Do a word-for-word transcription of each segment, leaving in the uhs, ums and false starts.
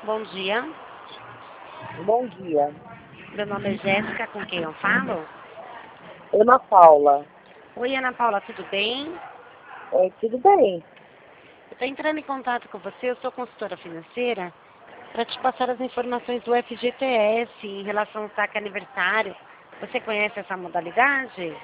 Bom dia, Bom dia. meu nome é Jéssica, com quem eu falo? Ana Paula. Oi, Ana Paula, tudo bem? É, tudo bem? Eu estou entrando em contato com você, eu sou consultora financeira, para te passar as informações do F G T S em relação ao saque aniversário. Você conhece essa modalidade?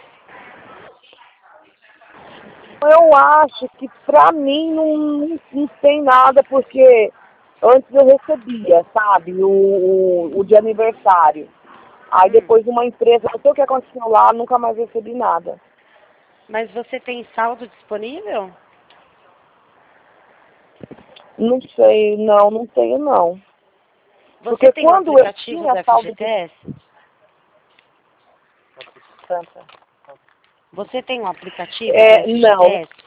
Eu acho que pra mim não, não tem nada, porque antes eu recebia, sabe, o, o, o de aniversário. Aí Hum, depois uma empresa, não sei o que aconteceu lá, nunca mais recebi nada. mas você tem saldo disponível? Não sei, não, não tenho não. Você Porque tem o quando eu aplicativo tinha do saldo de F G T S? Santa. Você tem o aplicativo do É, não, F G T S?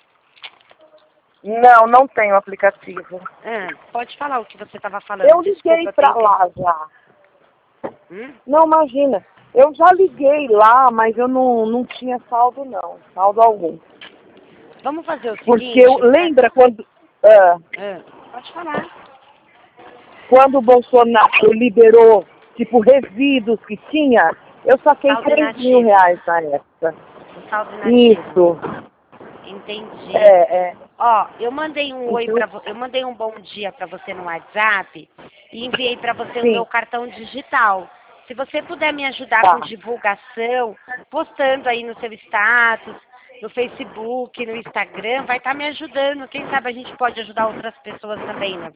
não, não tenho aplicativo. Ah, pode falar o que você estava falando, Eu liguei desculpa, eu pra tentei. lá já. Hum? Não, imagina. Eu já liguei lá, mas eu não, não tinha saldo não, saldo algum. Vamos fazer o Porque eu, seguinte, pra... lembra quando, ah, Ah, pode falar. quando o Bolsonaro liberou, tipo, resíduos que tinha, eu saquei Saldo três mil inativo. reais na época. O saldo inativo. Isso. Entendi. É, é. Ó, eu mandei um oi Então, para eu mandei um bom dia para você no WhatsApp e enviei para você o sim, meu cartão digital. Se você puder me ajudar com tá. divulgação, postando aí no seu status, no Facebook, no Instagram, vai estar me ajudando. Quem sabe a gente pode ajudar outras pessoas também, né?